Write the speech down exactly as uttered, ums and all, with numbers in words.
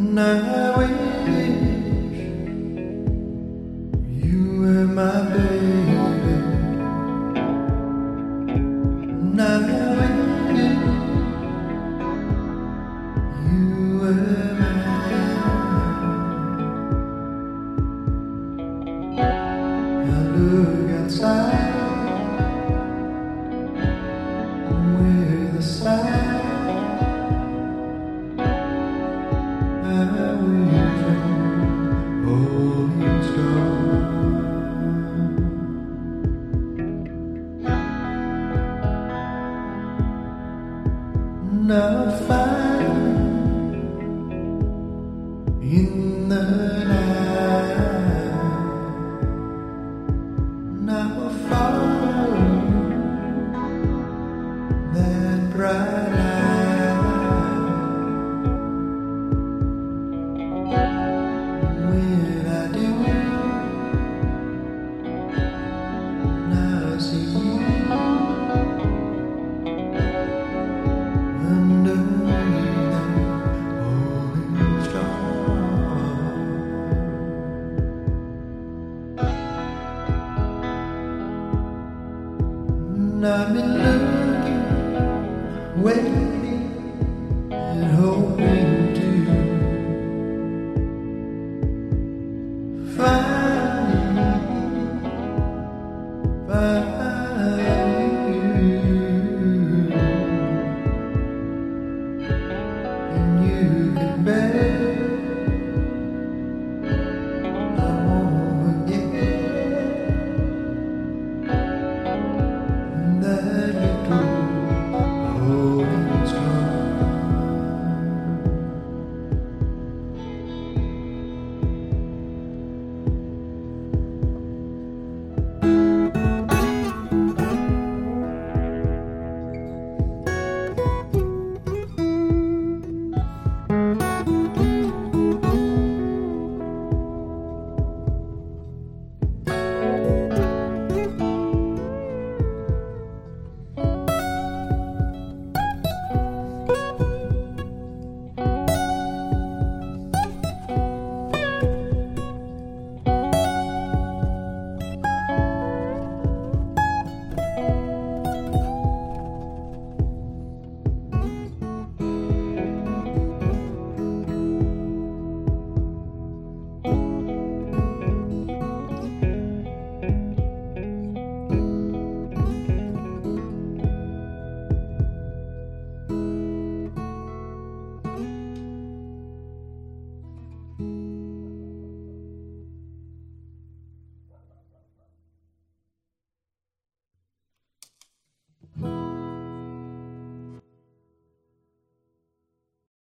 I wish you were my baby. And I wish you were mine. I look outside with the sun. Now fire in the night, now follow that bright light. When I do, now I see you. And I've been looking, waiting, and hoping to find